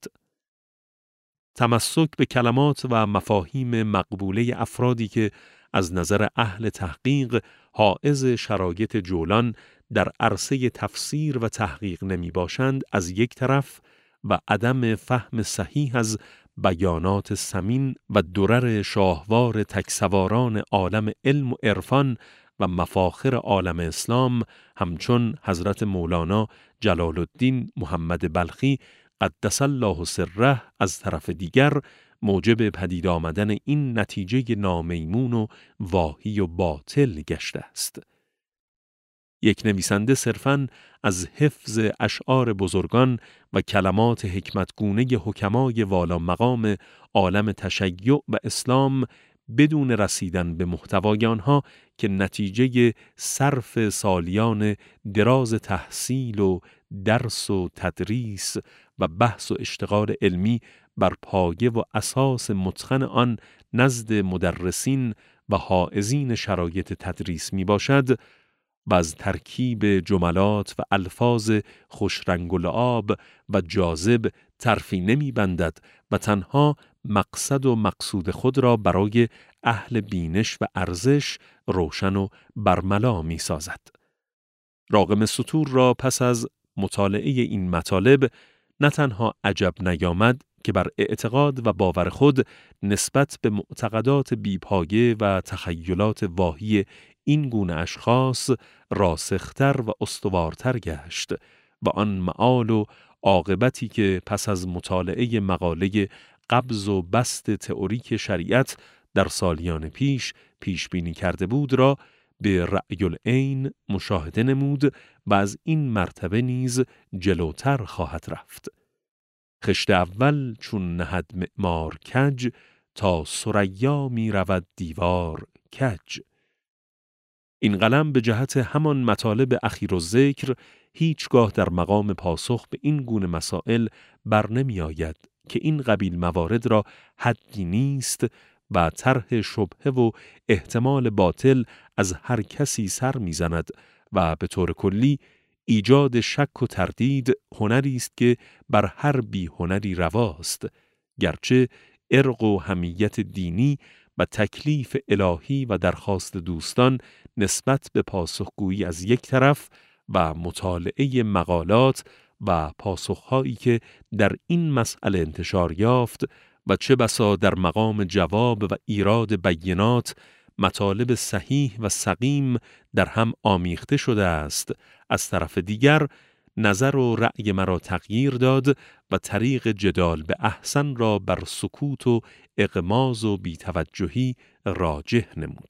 تمسک به کلمات و مفاهیم مقبوله افرادی که از نظر اهل تحقیق حائز شرایط جولان در عرصه تفسیر و تحقیق نمی باشند از یک طرف و عدم فهم صحیح از بیانات ثمین و درر شاهوار تکسواران عالم علم و عرفان و مفاخر عالم اسلام همچون حضرت مولانا جلال الدین محمد بلخی قدس الله سره از طرف دیگر موجب پدید آمدن این نتیجه نامیمون و واهی و باطل گشته است. یک نویسنده صرفاً از حفظ اشعار بزرگان و کلمات حکمتگونه حکمای والا مقام عالم تشیع و اسلام بدون رسیدن به محتوای آنها که نتیجه صرف سالیان دراز تحصیل و درس و تدریس و بحث و اشتغال علمی بر پایه و اساس متقن آن نزد مدرسین و حائزین شرایط تدریس می باشد و از ترکیب جملات و الفاظ خوشرنگ و لعاب و جاذب طرفی نمی بندد و تنها مقصد و مقصود خود را برای اهل بینش و ارزش روشن و برملا می سازد. راغم سطور را پس از مطالعه این مطالب نه تنها عجب نیامد که بر اعتقاد و باور خود نسبت به معتقدات بیپایه و تخیلات واهی این گونه اشخاص راسختر و استوارتر گشت و آن معال و عاقبتی که پس از مطالعه مقاله قبض و بسط تئوریک شریعت در سالیان پیش بینی کرده بود را به رأی العین مشاهده نمود و از این مرتبه نیز جلوتر خواهد رفت. خشت اول چون نهد معمار کج، تا ثریا می رود دیوار کج. این قلم به جهت همان مطالب اخیرالذکر هیچگاه در مقام پاسخ به این گونه مسائل بر نمی آید که این قبیل موارد را حدی نیست و طرح شبهه و احتمال باطل از هر کسی سر می‌زند و به طور کلی ایجاد شک و تردید هنری است که بر هر بی هنری رواست، گرچه ارق و حمیت دینی و تکلیف الهی و درخواست دوستان نسبت به پاسخگویی از یک طرف و مطالعه مقالات و پاسخهایی که در این مسئله انتشار یافت و چه بسا در مقام جواب و ایراد بینات مطالب صحیح و سقیم در هم آمیخته شده است، از طرف دیگر نظر و رأی مرا تغییر داد و طریق جدال به احسن را بر سکوت و اغماض و بی‌توجهی راجح نمود.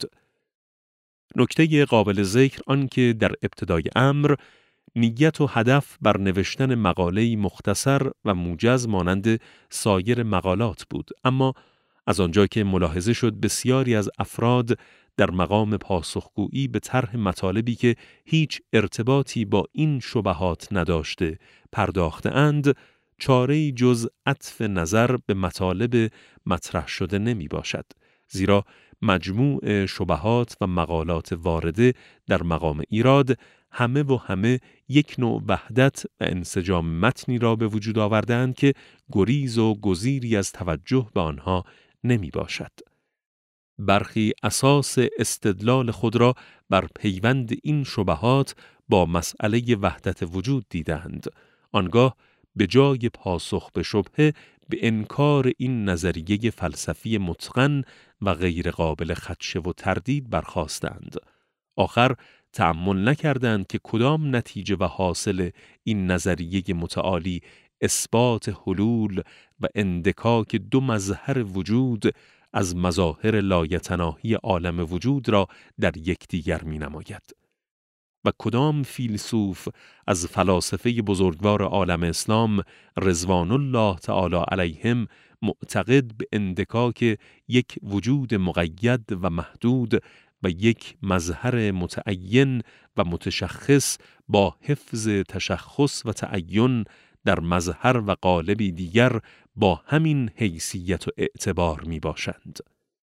نکته قابل ذکر آن که در ابتدای امر نیت و هدف بر نوشتن مقاله‌ای مختصر و موجز مانند سایر مقالات بود، اما از آنجا که ملاحظه شد بسیاری از افراد در مقام پاسخگویی به طرح مطالبی که هیچ ارتباطی با این شبهات نداشته پرداخته‌اند، چاره‌ای جز عطف نظر به مطالب مطرح شده نمی باشد، زیرا مجموع شبهات و مقالات وارده در مقام ایراد همه یک نوع وحدت و انسجام متنی را به وجود آوردند که گریز و گزیری از توجه به آنها نمی باشد. برخی اساس استدلال خود را بر پیوند این شبهات با مسئله وحدت وجود دیدند. آنگاه به جای پاسخ به شبهه به انکار این نظریه فلسفی متقن و غیر قابل خدشه و تردید برخاستند. آخر تأمل نکردند که کدام نتیجه و حاصل این نظریه متعالی اثبات حلول و اندکاک دو مظهر وجود از مظاهر لایتناهی عالم وجود را در یکدیگر می‌نماید. و کدام فیلسوف از فلاسفه بزرگوار عالم اسلام رضوان الله تعالی علیهم معتقد به اندکاک یک وجود مقید و محدود و یک مظهر متعین و متشخص با حفظ تشخص و تعین در مظهر و قالبی دیگر با همین حیثیت و اعتبار می باشند.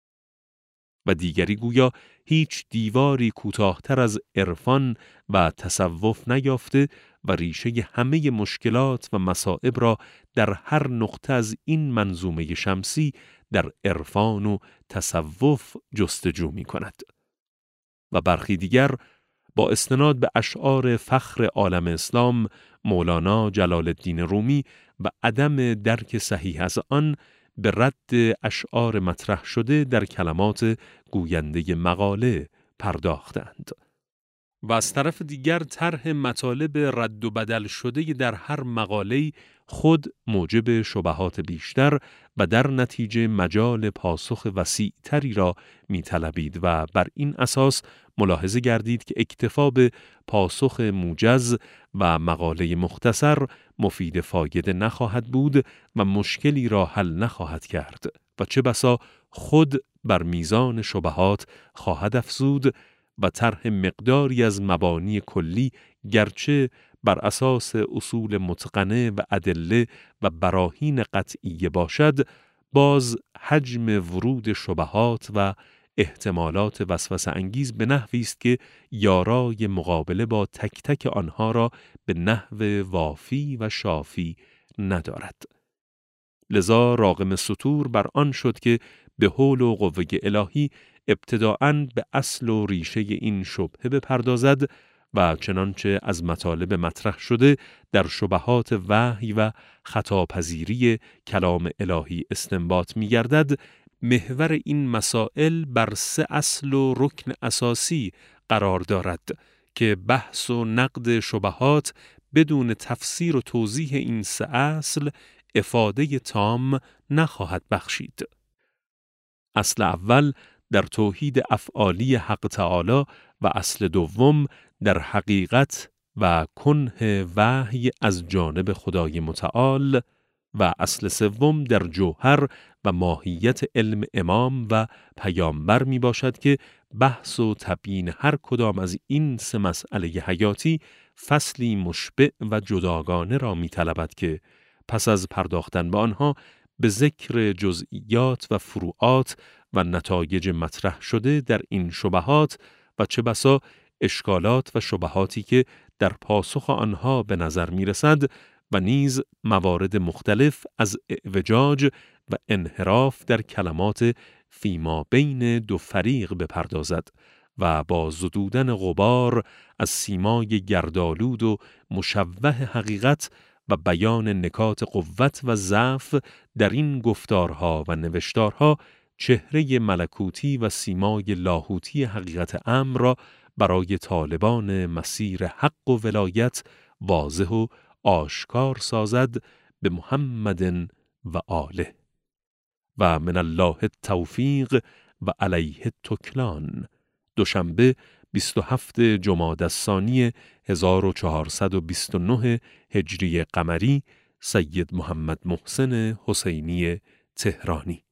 و دیگری گویا هیچ دیواری کوتاه‌تر از عرفان و تصوف نیافته و ریشه همه مشکلات و مصائب را در هر نقطه از این منظومه شمسی در عرفان و تصوف جستجو می کند. و برخی دیگر با استناد به اشعار فخر عالم اسلام مولانا جلال الدین رومی و عدم درک صحیح از آن به رد اشعار مطرح شده در کلمات گوینده مقاله پرداختند. و از طرف دیگر طرح مطالب رد و بدل شده در هر مقاله خود موجب شبهات بیشتر و در نتیجه مجال پاسخ وسیع‌تری را می‌طلبید و بر این اساس ملاحظه گردید که اکتفا به پاسخ موجز و مقاله مختصر مفید فایده نخواهد بود و مشکلی را حل نخواهد کرد و چه بسا خود بر میزان شبهات خواهد افزود و طرح مقداری از مبانی کلی گرچه بر اساس اصول متقنه و ادله و براهین قطعیه باشد، باز حجم ورود شبهات و احتمالات وسوسه انگیز به نحوی است که یارای مقابله با تک تک آنها را به نحو وافی و شافی ندارد. لذا راغم سطور بر آن شد که به حول و قوه الهی ابتداءً به اصل و ریشه این شبهه بپردازد و چنانچه از مطالب مطرح شده در شبهات وحی و خطاپذیری کلام الهی استنباط می‌گردد، محور این مسائل بر 3 اصل و رکن اساسی قرار دارد که بحث و نقد شبهات بدون تفسیر و توضیح این 3 اصل افاده تام نخواهد بخشید. اصل اول در توحید افعالی حق تعالی و اصل دوم در حقیقت و کنه وحی از جانب خدای متعال و اصل سوم در جوهر و ماهیت علم امام و پیامبر می باشد که بحث و تبیین هر کدام از این سه مسئله حیاتی فصلی مشبع و جداگانه را می طلبد که پس از پرداختن به آنها به ذکر جزئیات و فروعات و نتایج مطرح شده در این شبهات و چه بسا اشکالات و شبهاتی که در پاسخ آنها به نظر می رسد و نیز موارد مختلف از اعوجاج و انحراف در کلمات فیما بین دو فریق بپردازد و با زدودن غبار از سیمای گردآلود و مشوه حقیقت و بیان نکات قوت و ضعف در این گفتارها و نوشتارها چهره ملکوتی و سیمای لاهوتی حقیقت امر را برای طالبان مسیر حق و ولایت واضح و آشکار سازد به محمد و آله و من الله التوفیق و علیه التکلان. دوشنبه 27 جمادی الثانی 1429 هجری قمری، سید محمد محسن حسینی تهرانی.